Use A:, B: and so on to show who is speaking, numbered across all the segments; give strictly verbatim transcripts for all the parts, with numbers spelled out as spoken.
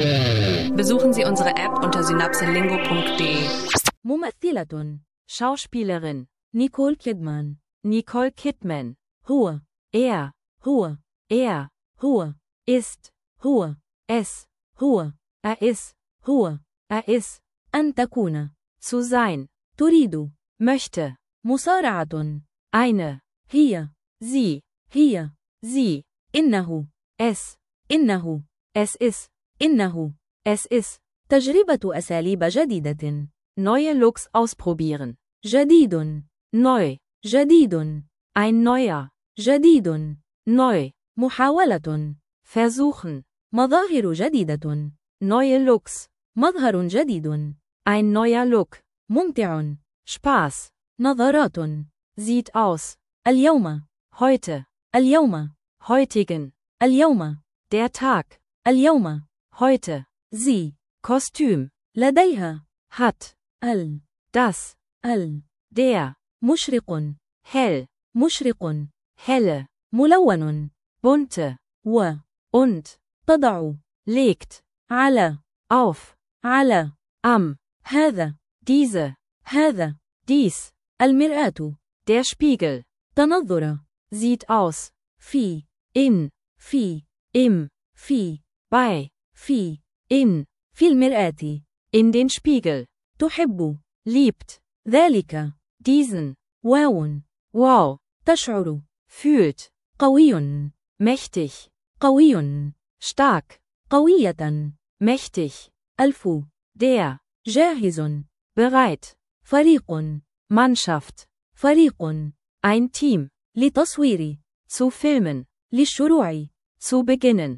A: Besuchen Sie unsere App unter synapselingo punkt de.
B: ممثلة. Schauspielerin. Nicole Kidman. Nicole Kidman. هو. Er. هو. Er. هو. Ist. هو. Es. هو. Er ist. هو. Er ist. أن تكون. Zu sein. تريد. Möchte. مصارعة. Eine. هي. Sie. هي. Sie. إنه. Es. إنه. Es ist. إنه. Es ist. تجربة أساليب جديدة. Neue Looks ausprobieren. جديد. Neu. جديد. Ein neuer. جديد. Neu. محاولة. Versuchen. مظاهر جديدة. Neue Looks. مظهر جديد. Ein neuer Look. ممتع. Spaß. نظرات. Sieht aus. اليوم. Heute. اليوم. Heutigen. اليوم. Der Tag. اليوم. Heute. Sie. Kostüm. لديها. Hat. ال. Das. ال. Der. مشرق. Hell. مشرق. Helle. ملون. Bunte. و. Und. تضع. Legt. على. Auf. على. Am. هذا. Diese. هذا. Dies. المرآة. Der Spiegel. تنظر. Sieht aus. في. In. في. Im. في. Bei. في. In. في المرآة. In den Spiegel. تحب. Liebt. ذلك. Diesen. واو. Wow. تشعر. Fühlt. قوي. Mächtig. قوي. Stark. قوية. Mächtig. ألف. Der. جاهز. Bereit. فريق. Mannschaft. فريق. Ein Team. لتصوير. Zu filmen. للشروع. Zu beginnen.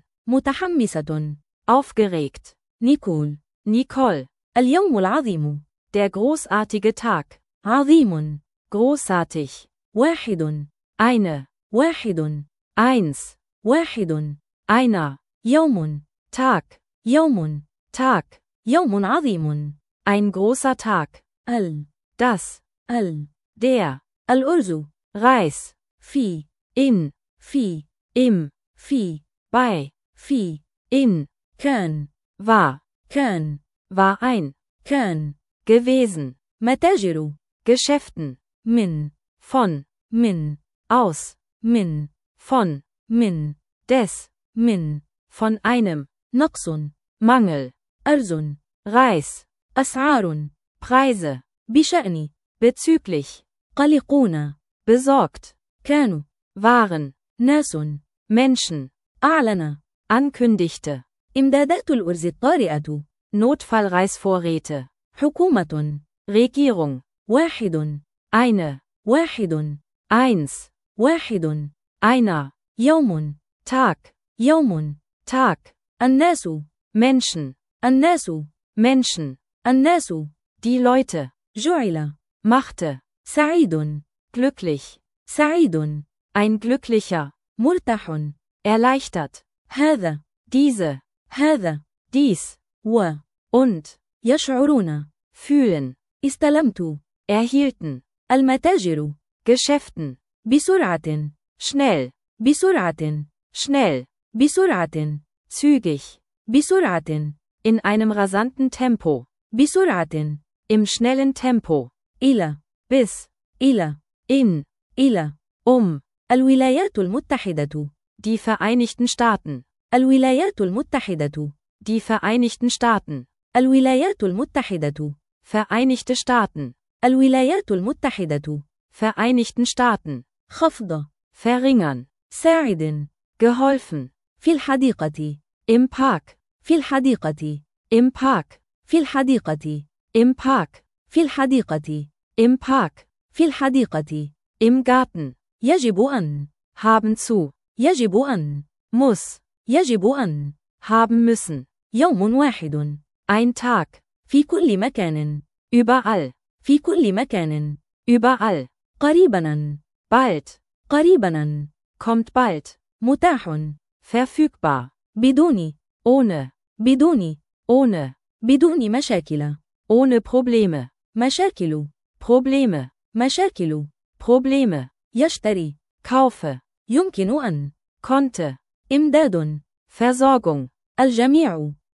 B: متحمسة. Aufgeregt. نيكول. Nicole. اليوم العظيم. Der großartige Tag. عظيم. Großartig. واحد. Eine. واحد. Eins. واحد. Einer. يوم. Tag. يوم. Tag. يوم عظيم. Ein großer Tag. ال. Das. ال. Der. الأرز. Reis. في. In. في. Im. في. Bei. في. In. كان. War. كان. War ein. كان. Gewesen. متاجر. Geschäften. من. Von. من. Aus. من. Von. من. Des. من. Von einem. نقص. Mangel. أرز. Reis. أسعار. Preise. بشأن. Bezüglich. قلقون. Besorgt. كانوا. Waren. ناس. Menschen. أعلن. Ankündigte. إمدادات الأرز الطارئة. Notfallreisvorräte. حكومة. Regierung. واحد. Eine. واحد. Eins. واحد. Einer. يوم. Tag. يوم. Tag. الناس. Menschen. الناس. Menschen. الناس. Die Leute. جعل. Machte. سعيد. Glücklich. سعيد. Ein glücklicher. مرتاح. Erleichtert. هذا. Diese. هذا. Dies. و. Und. يشعرون. Fühlen. استلمت. Erhielten. المتاجر. Geschäften. بسرعة. Schnell. بسرعة. Schnell. بسرعة. Zügig. بسرعة. In einem rasanten Tempo. بسرعة. Im schnellen Tempo. إلى. Bis. إلى. In. إلى. Um. الولايات المتحدة. Die Vereinigten Staaten. الولايات المتحدة. Die Vereinigten Staaten. الولايات المتحدة. Vereinigte Staaten. الولايات المتحدة. Vereinigten Staaten. خفض. Verringern. ساعد. Geholfen. في الحديقة. Im Park. في الحديقة. Im Park. في الحديقة. Im Park. في الحديقة. Im Park. في الحديقة. Im Garten. يجب أن. Haben zu. يجب أن. Muss. يجب أن. Haben müssen. يوم واحد. Ein Tag. في كل مكان. Überall. في كل مكان. Überall. قريباً. Bald. قريباً. Kommt bald. متاح. Verfügbar. بدون. Ohne. بدون. Ohne. بدون مشاكل. Ohne Probleme. مشاكل. Probleme. مشاكل. Probleme. يشتري. Kaufe. يمكن أن. Konnte. إمداد. Versorgung. الجميع.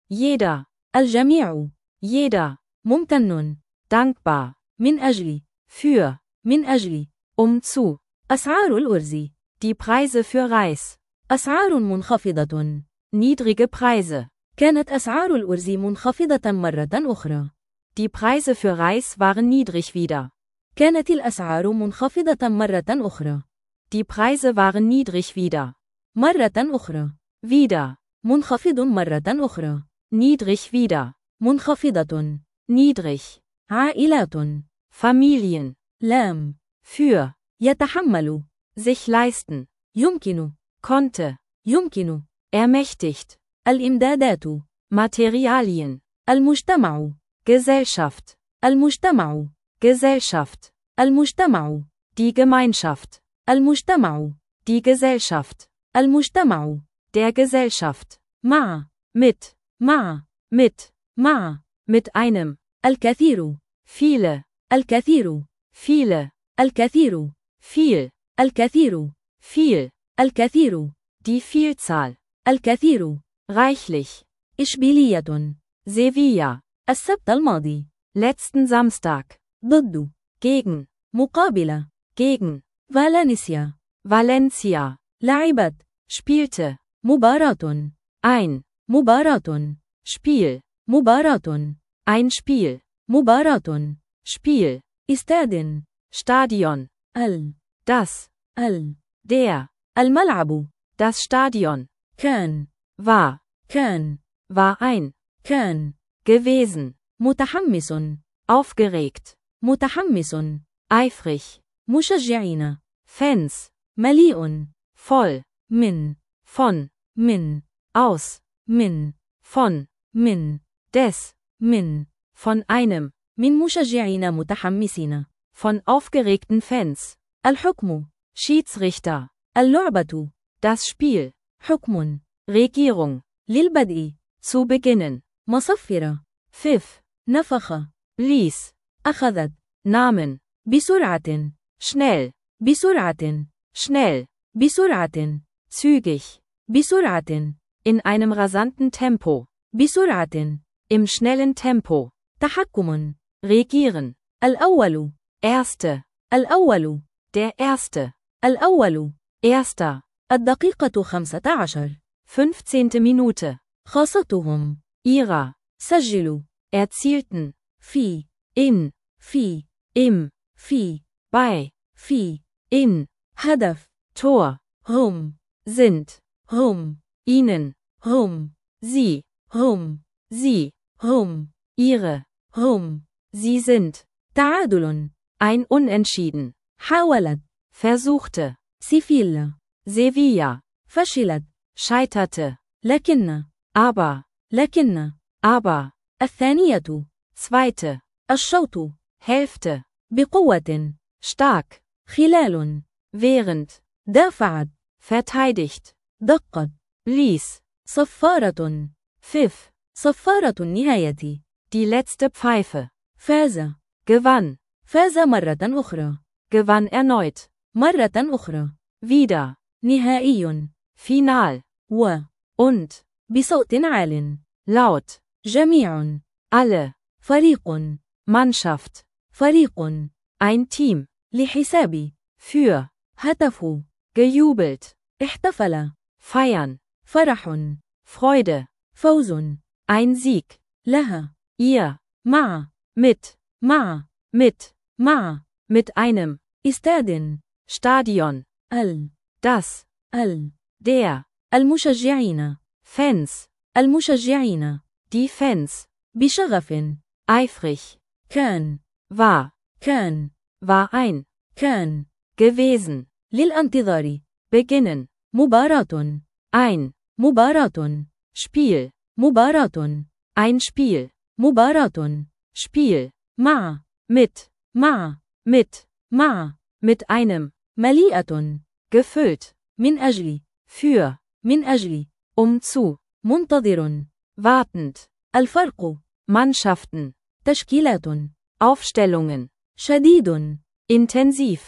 A: jeder,
B: الجميع،
A: jeder,
B: ممتن،
A: dankbar,
B: من أجل،
A: für,
B: من أجل،
A: um zu,
B: أسعار الأرز،
A: die Preise für Reis,
B: أسعار منخفضة،
A: niedrige Preise,
B: كانت أسعار الأرز منخفضة مرة أخرى.
A: die Preise für Reis waren niedrig wieder.
B: كانت الأسعار منخفضة مرة أخرى.
A: Die Preise waren niedrig wieder.
B: مرة أخرى.
A: Wieder.
B: منخفض مرة أخرى.
A: Niedrig wieder.
B: منخفضة.
A: Niedrig.
B: عائلات.
A: Familien.
B: لام.
A: Für.
B: يتحمل.
A: Sich leisten.
B: يمكن.
A: Konnte.
B: يمكن.
A: Ermächtigt.
B: الإمدادات.
A: Materialien.
B: المجتمع.
A: Gesellschaft.
B: المجتمع.
A: Gesellschaft.
B: المجتمع.
A: Die Gemeinschaft.
B: المجتمع.
A: Die Gesellschaft.
B: المجتمع.
A: Der Gesellschaft.
B: مع.
A: Mit.
B: مع.
A: Mit.
B: مع.
A: Mit einem.
B: الكثير.
A: Viele.
B: الكثير.
A: Viele.
B: الكثير.
A: Viel.
B: الكثير.
A: Viel.
B: الكثير.
A: Die Vielzahl.
B: الكثير.
A: Reichlich.
B: إشبيلية.
A: Sevilla.
B: السبت الماضي.
A: Letzten Samstag.
B: ضد.
A: Gegen.
B: مقابلة.
A: Gegen.
B: فالنسيا.
A: Valencia.
B: لعبت.
A: Spielte.
B: مباراة.
A: Ein.
B: مباراة.
A: Spiel.
B: مباراة.
A: Ein Spiel.
B: مباراة.
A: Spiel.
B: استاد.
A: Stadion.
B: ال.
A: Das.
B: ال.
A: Der.
B: الملعب.
A: Das Stadion.
B: كان.
A: War.
B: كان.
A: War ein.
B: كان.
A: Gewesen.
B: متحمس.
A: Aufgeregt.
B: متحمس.
A: Eifrig.
B: مشجعين.
A: Fans.
B: مليء.
A: Voll.
B: من.
A: Von.
B: من.
A: Aus.
B: من.
A: Von.
B: من.
A: Des.
B: من.
A: Von einem.
B: من مشجعين متحمسين.
A: Von aufgeregten Fans.
B: الحكم.
A: Schiedsrichter.
B: اللعبة.
A: Das Spiel.
B: حكم.
A: Regierung.
B: للبدء.
A: Zu beginnen.
B: مصفرة.
A: Pfiff.
B: نفخ.
A: Blies.
B: أخذت.
A: Namen.
B: بسرعة.
A: Schnell.
B: بسرعة.
A: Schnell.
B: بسرعة.
A: Zügig.
B: بسرعة.
A: In einem rasanten Tempo.
B: بسرعة.
A: Im schnellen Tempo.
B: تحكم.
A: Regieren.
B: الأول.
A: Erste.
B: الأول.
A: Der Erste.
B: الأول.
A: Erster.
B: الدقيقة خمسة عشر.
A: fünfzehnte Minute.
B: خاصتهم.
A: Ihrer.
B: سجلوا.
A: Erzielten.
B: في.
A: In.
B: في.
A: Im.
B: في.
A: Bei.
B: في.
A: In.
B: هدف.
A: Tor.
B: هم.
A: Sind.
B: هم.
A: Ihnen.
B: هم.
A: Sie.
B: هم.
A: Sie.
B: هم.
A: Ihre.
B: هم.
A: Sie sind.
B: تعادل.
A: Ein Unentschieden.
B: حاولت.
A: Versuchte.
B: سيفيلا.
A: Sevilla.
B: فشلت.
A: Scheiterte.
B: لكن.
A: Aber.
B: لكن.
A: Aber.
B: الثانية.
A: Zweite.
B: الشوط.
A: Hälfte.
B: بقوة.
A: Stark.
B: خلال.
A: Während.
B: دافعت.
A: Verteidigt.
B: دقت.
A: Blies.
B: صفارة.
A: Pfiff.
B: صفارة النهاية.
A: Die letzte Pfeife.
B: فاز.
A: Gewann.
B: فاز مرة أخرى.
A: Gewann erneut.
B: مرة أخرى.
A: Wieder.
B: نهائي.
A: Final.
B: و.
A: Und.
B: بصوت عال.
A: Laut.
B: جميع.
A: Alle.
B: فريق.
A: Mannschaft.
B: فريق.
A: Ein Team.
B: لحساب.
A: Für.
B: هتف.
A: Gejubelt.
B: احتفل.
A: Feiern.
B: فرح.
A: Freude.
B: فوز.
A: Ein Sieg.
B: لها.
A: Ihr.
B: مع.
A: Mit.
B: مع.
A: Mit.
B: مع.
A: Mit einem.
B: استاد.
A: Stadion.
B: ال.
A: Das.
B: ال.
A: Der.
B: المشجعين.
A: Fans.
B: المشجعين.
A: Die Fans.
B: بشغف.
A: Eifrig.
B: كان.
A: War.
B: كان.
A: War ein.
B: كان.
A: Gewesen.
B: للانتظار.
A: Beginnen.
B: مباراة.
A: Ein.
B: مباراة.
A: Spiel.
B: مباراة.
A: Ein Spiel.
B: مباراة.
A: Spiel.
B: مع.
A: Mit.
B: مع.
A: Mit.
B: مع.
A: Mit einem.
B: مليئة.
A: Gefüllt.
B: من أجل.
A: Für.
B: من أجل.
A: Um zu.
B: منتظر.
A: Wartend.
B: الفرق.
A: Mannschaften.
B: تشكيلات.
A: Aufstellungen.
B: شديد.
A: Intensiv.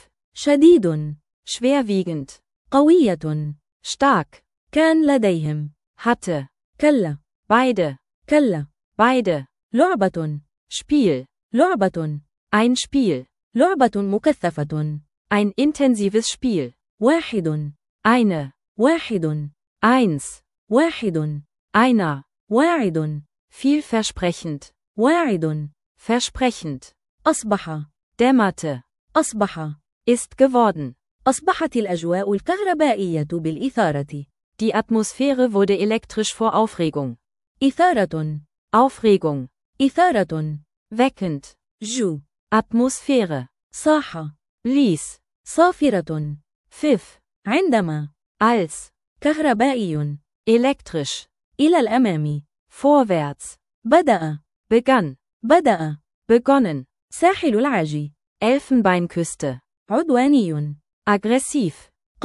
B: شديد.
A: Schwerwiegend.
B: قوية.
A: Stark.
B: كان لديهم.
A: Hatte.
B: كلا.
A: Beide.
B: كلا.
A: beide,
B: لعبة.
A: Spiel,
B: لعبة.
A: ein Spiel,
B: لعبة مكثفة.
A: ein intensives Spiel,
B: واحد.
A: eine,
B: واحد.
A: eins,
B: واحد.
A: einer,
B: واعد.
A: vielversprechend,
B: واعد.
A: versprechend,
B: أصبح.
A: dämmerte,
B: أصبح.
A: ist geworden.
B: أصبحت الأجواء الكهربائية بالإثارة.
A: Die Atmosphäre wurde elektrisch vor Aufregung.
B: إثارة.
A: Aufregung,
B: إثارة.
A: weckend,
B: جو.
A: Atmosphäre,
B: صاح.
A: blies,
B: صافرة.
A: pfiff,
B: عندما.
A: als,
B: كهربائي.
A: elektrisch,
B: إلى الأمام.
A: vorwärts,
B: بدأ.
A: begann,
B: بدأ.
A: begonnen,
B: ساحل العاج.
A: Elfenbeinküste,
B: عدواني.
A: aggressiv,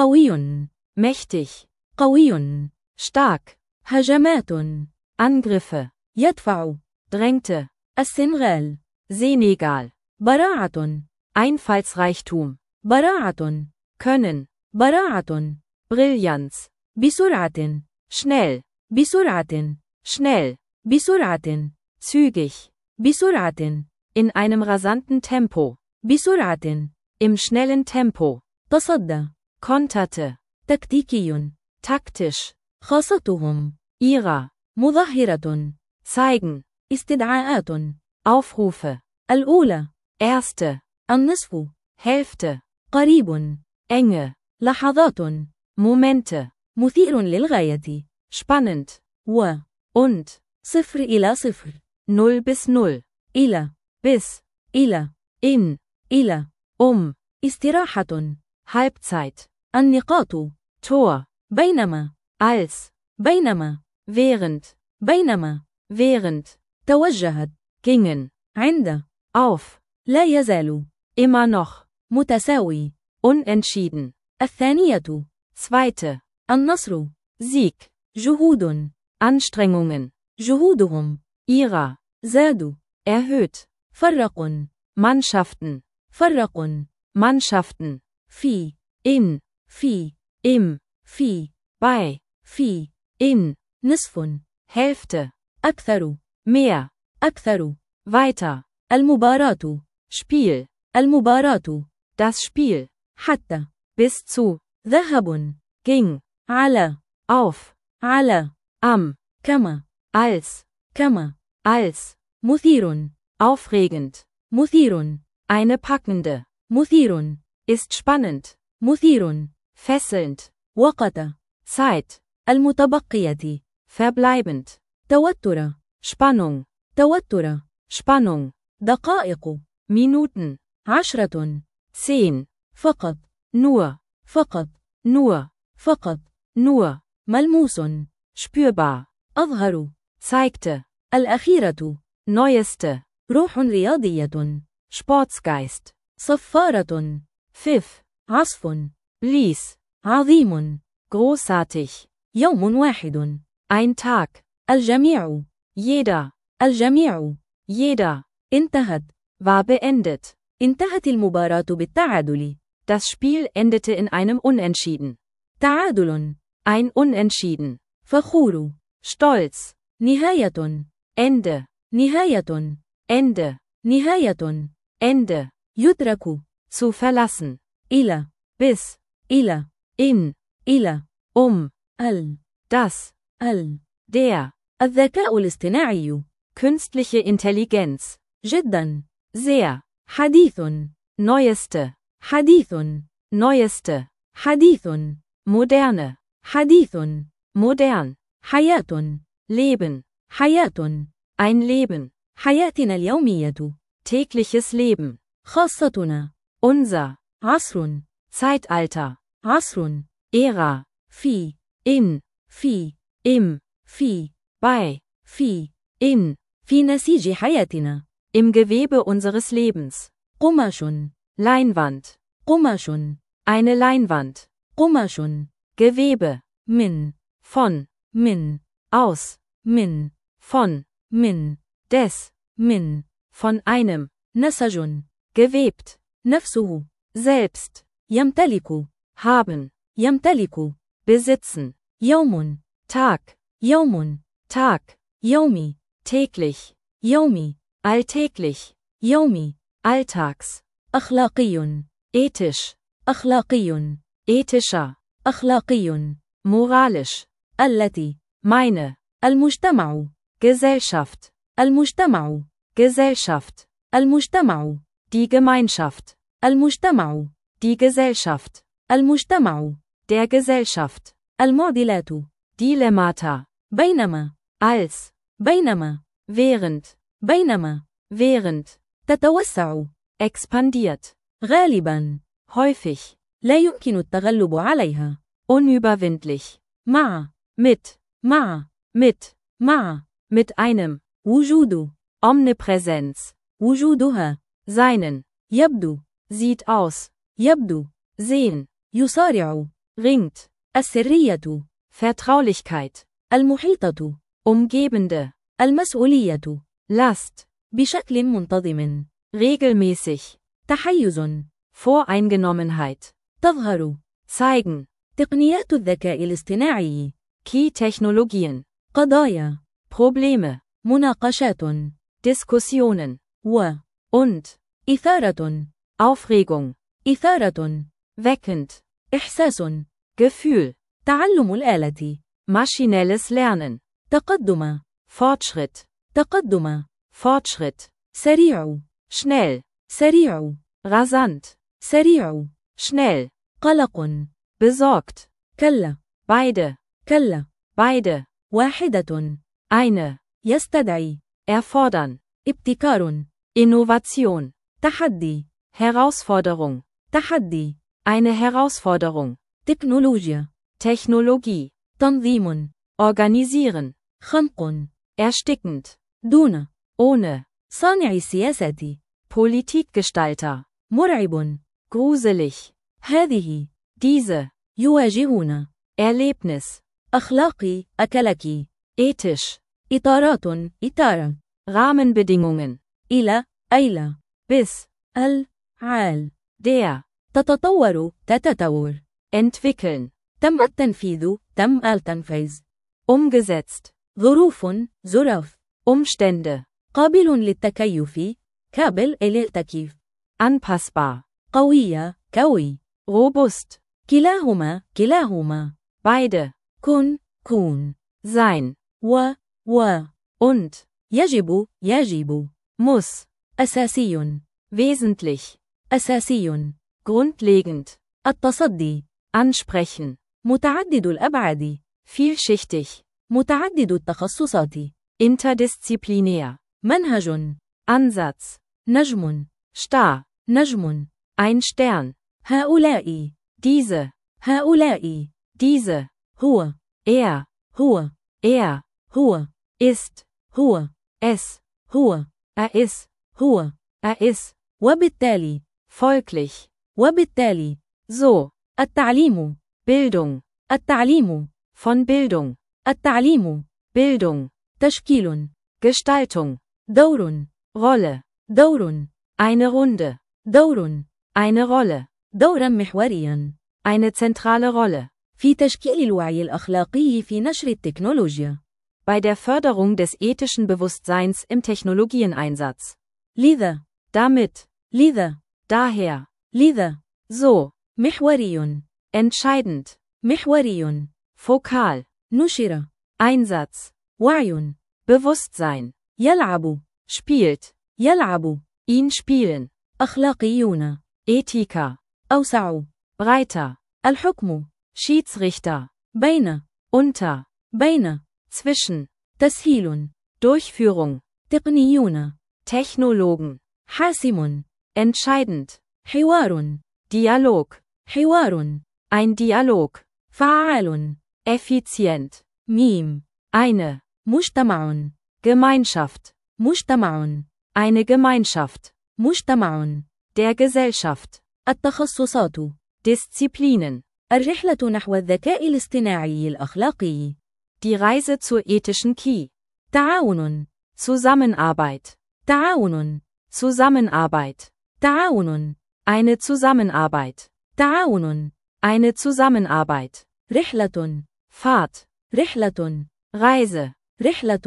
B: قوي.
A: mächtig,
B: قوي.
A: stark,
B: هجمات.
A: Angriffe,
B: يدفع.
A: drängte,
B: السنغال.
A: Senegal,
B: براعة.
A: Einfallsreichtum,
B: براعة.
A: können,
B: براعة.
A: Brillanz,
B: بسرعة.
A: schnell,
B: بسرعة.
A: schnell,
B: بسرعة.
A: zügig,
B: بسرعة.
A: in einem rasanten Tempo,
B: بسرعة.
A: im schnellen Tempo,
B: تصدى.
A: konterte,
B: تكتيكي.
A: taktisch,
B: خاصتهم.
A: ihrer,
B: مظاهرة.
A: zeigen,
B: استدعاءات.
A: Aufrufe,
B: الأولى.
A: erste,
B: النصف.
A: Hälfte,
B: قريب.
A: enge,
B: لحظات.
A: Momente,
B: مثير للغاية.
A: spannend,
B: و.
A: und,
B: صفر إلى صفر.
A: null bis null,
B: إلى.
A: bis,
B: إلى.
A: in,
B: إلى.
A: um,
B: استراحة.
A: Halbzeit,
B: النقاط.
A: Tor,
B: بينما.
A: als,
B: بينما.
A: während,
B: بينما.
A: während,
B: توجهت.
A: gingen,
B: عند.
A: auf,
B: لا يزال.
A: immer noch,
B: متساوي.
A: unentschieden,
B: الثانية.
A: zweite,
B: النصر.
A: Sieg,
B: جهود.
A: Anstrengungen,
B: جهودهم.
A: ihrer,
B: زادوا.
A: erhöht,
B: فرق.
A: Mannschaften,
B: فرق.
A: Mannschaften,
B: في.
A: in,
B: في.
A: im,
B: في.
A: bei,
B: في.
A: in,
B: نصف.
A: Hälfte,
B: أكثر.
A: mehr,
B: أكثر.
A: weiter,
B: المباراة.
A: Spiel,
B: المباراة.
A: das Spiel,
B: حتى.
A: bis zu,
B: ذهب.
A: ging,
B: على.
A: auf,
B: على.
A: am,
B: كما.
A: als,
B: كما.
A: als,
B: مثير.
A: aufregend,
B: مثير.
A: eine packende,
B: مثير.
A: ist spannend,
B: مثير.
A: fesselnd,
B: وقت.
A: Zeit,
B: المتبقية.
A: verbleibend,
B: توتر.
A: Spannung,
B: توتر.
A: Spannung,
B: دقائق.
A: Minuten,
B: عشرة.
A: zehn,
B: فقط.
A: nur,
B: فقط.
A: nur,
B: فقط.
A: nur,
B: ملموس.
A: spürbar,
B: أظهر.
A: zeigte,
B: الأخيرة.
A: neueste,
B: روح رياضية.
A: Sportsgeist,
B: صفارة.
A: pfiff,
B: عصف.
A: blies,
B: عظيم.
A: großartig,
B: يوم واحد.
A: ein Tag,
B: الجميع.
A: jeder,
B: الجميع.
A: jeder,
B: انتهت.
A: war beendet.
B: انتهت المباراة بالتعادل.
A: Das Spiel endete in einem Unentschieden.
B: تعادل.
A: Ein Unentschieden.
B: فخور.
A: Stolz.
B: نهاية.
A: Ende.
B: نهاية.
A: Ende.
B: نهاية.
A: Ende.
B: يترك.
A: Zu verlassen.
B: إلى.
A: Bis.
B: إلى.
A: In.
B: إلى.
A: Um.
B: ال.
A: Das.
B: ال.
A: Der.
B: الذكاء الاصطناعي.
A: Künstliche Intelligenz.
B: جدا.
A: Sehr.
B: حديث.
A: Neueste.
B: حديث.
A: Neueste.
B: حديث.
A: Moderne.
B: حديث.
A: Modern.
B: حياة.
A: Leben.
B: حياة.
A: Ein Leben.
B: حياتنا اليومية.
A: Tägliches Leben.
B: خاصتنا.
A: Unser.
B: عصر.
A: Zeitalter.
B: عصر.
A: Ära.
B: في.
A: In.
B: في.
A: Im.
B: في.
A: Bei.
B: في.
A: In.
B: في نسيج حياتنا.
A: Im Gewebe unseres Lebens.
B: قماش.
A: Leinwand.
B: قماش.
A: Eine Leinwand.
B: قماش.
A: Gewebe.
B: من.
A: Von.
B: من.
A: Aus.
B: من.
A: Von.
B: من.
A: Des.
B: من.
A: Von einem.
B: نسج.
A: Gewebt.
B: نفسه.
A: Selbst.
B: يمتلك.
A: Haben.
B: يمتلك.
A: Besitzen.
B: يوم.
A: Tag.
B: يوم.
A: Tag.
B: يومي.
A: täglich,
B: يومي.
A: alltäglich,
B: يومي.
A: alltags,
B: أخلاقي.
A: ethisch,
B: أخلاقي.
A: ethischer,
B: أخلاقي.
A: moralisch,
B: التي.
A: meine,
B: المجتمع.
A: Gesellschaft,
B: المجتمع.
A: Gesellschaft,
B: المجتمع.
A: die Gemeinschaft,
B: المجتمع.
A: die Gesellschaft,
B: المجتمع.
A: der Gesellschaft,
B: المعضلات.
A: Dilemmata,
B: بينما.
A: als,
B: بينما.
A: während,
B: بينما.
A: während,
B: تتوسع.
A: expandiert,
B: غالبا.
A: häufig,
B: لا يمكن التغلب عليها.
A: unüberwindlich,
B: مع.
A: mit,
B: مع.
A: mit,
B: مع.
A: mit einem,
B: وجود.
A: Omnipräsenz,
B: وجودها.
A: seinen,
B: يبدو.
A: sieht aus,
B: يبدو.
A: sehen,
B: يسارع.
A: ringt,
B: السرية.
A: Vertraulichkeit,
B: المحيطة.
A: umgebende,
B: المسؤولية.
A: Last,
B: بشكل منتظم.
A: regelmäßig,
B: تحيز.
A: Voreingenommenheit,
B: تظهر.
A: zeigen,
B: تقنيات الذكاء الاصطناعي.
A: Key-Technologien,
B: قضايا.
A: Probleme,
B: مناقشات.
A: Diskussionen,
B: و.
A: und,
B: إثارة.
A: Aufregung,
B: إثارة.
A: weckend,
B: إحساس.
A: Gefühl,
B: تعلم الآلة.
A: maschinelles Lernen,
B: تقدم.
A: Fortschritt,
B: تقدم.
A: Fortschritt,
B: سريع.
A: schnell,
B: سريع.
A: rasant,
B: سريع.
A: schnell,
B: قلق.
A: besorgt,
B: كلا.
A: beide,
B: كلا.
A: beide,
B: واحدة.
A: eine,
B: يستدعي.
A: erfordern,
B: ابتكار.
A: Innovation,
B: تحدي.
A: Herausforderung,
B: تحدي.
A: eine Herausforderung,
B: تكنولوجيا.
A: Technologie,
B: تنظيم.
A: organisieren,
B: خنق.
A: erstickend,
B: دون.
A: ohne,
B: صانع السياسات.
A: Politikgestalter,
B: مرعب.
A: gruselig,
B: هذه.
A: diese,
B: يواجهون.
A: Erlebnis,
B: أخلاقي. أكلك.
A: ethisch,
B: إطارات. إطارة.
A: Rahmenbedingungen,
B: إلى. أيلة.
A: bis,
B: ال. عال.
A: der,
B: تتطور. تتطور.
A: entwickeln,
B: تم التنفيذ. تم التنفيذ.
A: umgesetzt,
B: ظروف. ظرف.
A: Umstände,
B: قابل للتكيف. كابل للتكييف.
A: anpassbar,
B: قوية. كوي.
A: robust,
B: كلاهما. كلاهما.
A: beide,
B: كن. كون.
A: sein,
B: و. و.
A: und,
B: يجب. يجب.
A: muss,
B: أساسي.
A: wesentlich,
B: أساسي.
A: grundlegend,
B: التصدي.
A: ansprechen,
B: متعدد الأبعاد.
A: vielschichtig,
B: متعدد التخصصات.
A: interdisziplinär,
B: منهج.
A: Ansatz,
B: نجم.
A: Star,
B: نجم.
A: ein Stern,
B: هؤلاء.
A: diese,
B: هؤلاء.
A: diese,
B: هو.
A: er,
B: هو.
A: er,
B: هو.
A: ist,
B: هو.
A: es,
B: هو.
A: er ist,
B: هو.
A: er ist,
B: وبالتالي.
A: folglich,
B: وبالتالي.
A: so,
B: التعليم.
A: Bildung,
B: التعليم.
A: von Bildung,
B: التعليم.
A: Bildung,
B: تشكيل.
A: Gestaltung,
B: دور.
A: Rolle,
B: دور.
A: eine Runde,
B: دور.
A: eine Rolle,
B: دورا محوريا.
A: eine zentrale Rolle,
B: في تشكيل الوعي الأخلاقي في نشر التكنولوجيا.
A: bei der Förderung des ethischen Bewusstseins im Technologieneinsatz.
B: لذا.
A: Damit,
B: لذا.
A: daher,
B: لذا.
A: so,
B: محوري.
A: entscheidend,
B: محوري.
A: fokal,
B: نشر.
A: Einsatz,
B: وعي.
A: Bewusstsein,
B: يلعب.
A: spielt,
B: يلعب.
A: ihn spielen,
B: أخلاقيون.
A: Ethiker,
B: أوسع.
A: breiter,
B: الحكم.
A: Schiedsrichter,
B: بين.
A: unter,
B: بين.
A: zwischen,
B: تسهيل.
A: Durchführung,
B: تقنيون.
A: Technologen,
B: حاسم.
A: entscheidend,
B: حوار.
A: Dialog,
B: حوار.
A: ein Dialog,
B: فعال.
A: effizient,
B: ميم.
A: eine,
B: مجتمع.
A: Gemeinschaft,
B: مجتمع.
A: eine Gemeinschaft,
B: مجتمع.
A: der Gesellschaft,
B: التخصصات.
A: Disziplinen,
B: الرحلة نحو الذكاء الاصطناعي الأخلاقي.
A: die Reise zur ethischen Key,
B: تعاون.
A: Zusammenarbeit,
B: تعاون.
A: Zusammenarbeit,
B: تعاون.
A: eine Zusammenarbeit,
B: تعاون.
A: eine Zusammenarbeit,
B: رحلة.
A: Fahrt,
B: رحلة.
A: Reise,
B: رحلة.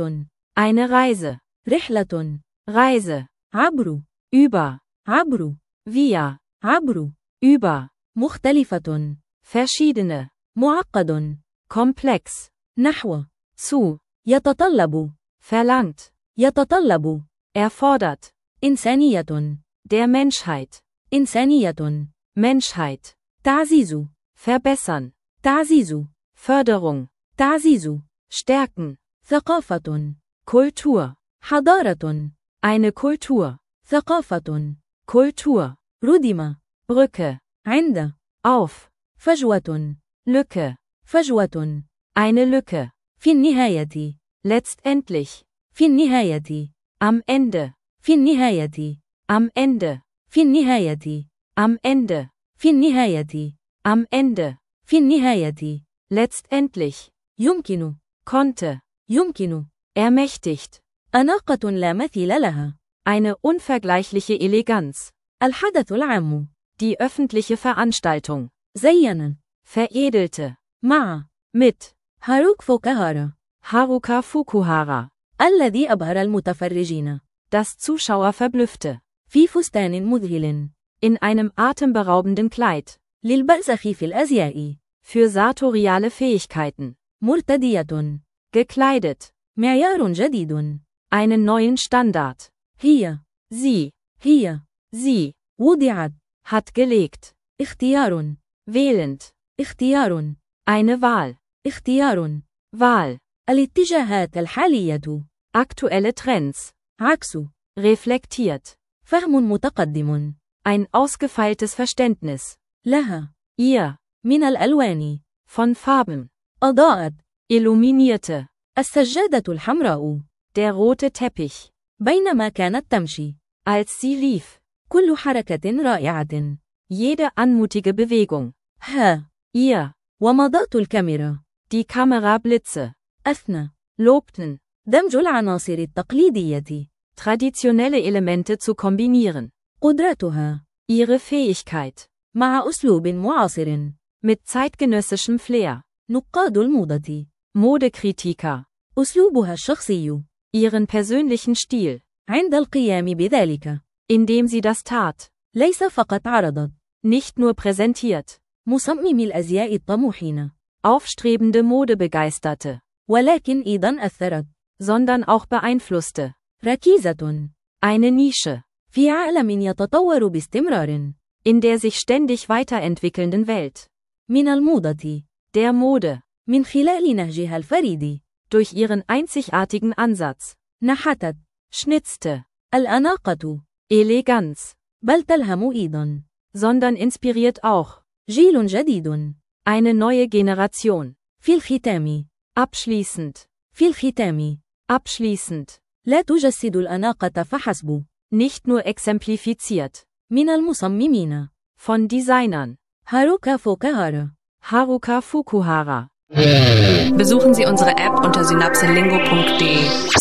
A: Eine Reise.
B: رحلة.
A: Reise.
B: عبر.
A: Über.
B: عبر.
A: Via.
B: عبر.
A: Über.
B: مختلفة.
A: Verschiedene.
B: معقد.
A: Komplex.
B: نحو.
A: Zu.
B: يتطلب.
A: Verlangt.
B: يتطلب.
A: Erfordert.
B: إنسانية.
A: Der Menschheit.
B: إنسانية.
A: Menschheit.
B: تعزيز.
A: Verbessern.
B: تعزيز.
A: Förderung.
B: تعزيز.
A: Stärken.
B: ثقافة.
A: Kultur.
B: حضارة.
A: Eine Kultur.
B: ثقافة.
A: Kultur.
B: ردم.
A: Brücke.
B: عند.
A: Auf.
B: فجوة.
A: Lücke.
B: فجوة.
A: Eine Lücke.
B: في النهاية.
A: Letztendlich.
B: في النهاية.
A: Am Ende.
B: في النهاية.
A: Am Ende.
B: في النهاية.
A: Am Ende.
B: في النهاية.
A: Am Ende.
B: في النهاية.
A: Letztendlich.
B: يمكن.
A: Konnte.
B: يمكن.
A: Ermächtigt.
B: أناقة لا مثيل لها.
A: Eine unvergleichliche Eleganz.
B: الحدث العام.
A: Die öffentliche Veranstaltung.
B: زينا.
A: Veredelte.
B: مع.
A: Mit.
B: هاروك فوكاهارا.
A: Haruka Fukuhara.
B: الذي أبهر المتفرجين.
A: Das Zuschauer verblüffte.
B: في فستان مذهل.
A: In einem atemberaubenden Kleid.
B: للبرزخ في الأزياء.
A: Für sartoriale Fähigkeiten.
B: مرتدية.
A: Gekleidet.
B: معيار جديد.
A: Einen neuen Standard.
B: هي.
A: Sie.
B: هي.
A: Sie.
B: وضعت.
A: Hat gelegt.
B: اختيار.
A: Wählend.
B: اختيار.
A: Eine Wahl.
B: اختيار.
A: Wahl.
B: الاتجاهات الحالية.
A: Aktuelle Trends.
B: عكس.
A: Reflektiert.
B: فهم متقدم.
A: Ein ausgefeiltes Verständnis.
B: لها.
A: Ihr.
B: من الألوان.
A: Von Farben.
B: أضاءت.
A: Illuminierte.
B: السجادة الحمراء.
A: Der rote Teppich.
B: بينما كانت تمشي.
A: Als sie lief.
B: كل حركة رائعة.
A: Jede anmutige Bewegung.
B: ها.
A: Ihr.
B: ومضات الكاميرا.
A: Die Kamerablitze.
B: أثنى.
A: Lobten.
B: دمج العناصر التقليدية.
A: Traditionelle Elemente zu kombinieren.
B: قدرتها.
A: Ihre Fähigkeit.
B: مع أسلوب معاصر.
A: Mit zeitgenössischem Flair.
B: نقاد الموضة.
A: Modekritiker.
B: أسلوبها الشخصي.
A: Ihren persönlichen Stil.
B: عند القيام بذلك.
A: Indem sie das tat.
B: ليس فقط عرضت.
A: Nicht nur präsentiert.
B: مصمم الأزياء الطموحين.
A: Aufstrebende Modebegeisterte.
B: ولكن أيضا أثرت.
A: Sondern auch beeinflusste.
B: ركيزة.
A: Eine Nische.
B: في عالم يتطور باستمرار.
A: In der sich ständig weiterentwickelnden Welt.
B: من الموضة.
A: Der Mode.
B: من خلال نهجها الفريد.
A: Durch ihren einzigartigen Ansatz.
B: نحتت.
A: Schnitzte.
B: الأناقة.
A: Eleganz.
B: بل تلهم أيضا.
A: Sondern inspiriert auch.
B: جيل جديد.
A: Eine neue Generation.
B: في الختام.
A: Abschließend.
B: في الختام.
A: Abschließend.
B: لا تجسد الأناقة فحسب.
A: Nicht nur exemplifiziert.
B: من المصممين.
A: Von Designern.
B: هاروكا فوكاهارا.
A: Haruka Fukuhara.
C: Besuchen Sie unsere App unter synapselingo punkt de.